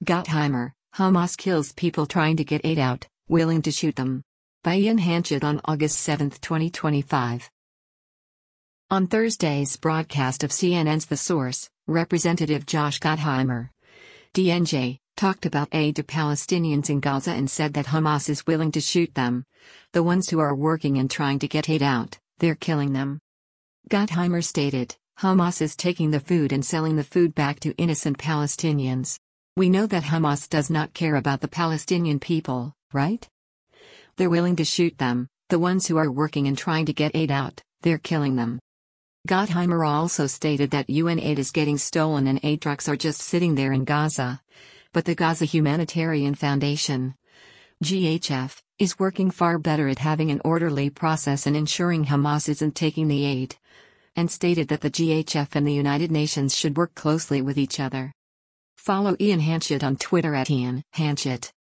Gottheimer, Hamas kills people trying to get aid out, willing to shoot them. By Ian Hanchett on August 7, 2025. On Thursday's broadcast of CNN's The Source, Representative Josh Gottheimer, DNJ, talked about aid to Palestinians in Gaza and said that Hamas is willing to shoot them. The ones who are working and trying to get aid out, they're killing them. Gottheimer stated, Hamas is taking the food and selling the food back to innocent Palestinians. We know that Hamas does not care about the Palestinian people, right? They're willing to shoot them, the ones who are working and trying to get aid out, they're killing them. Gottheimer also stated that UN aid is getting stolen and aid trucks are just sitting there in Gaza. But the Gaza Humanitarian Foundation, GHF, is working far better at having an orderly process and ensuring Hamas isn't taking the aid. And stated that the GHF and the United Nations should work closely with each other. Follow Ian Hanchett on Twitter at Ian Hanchett.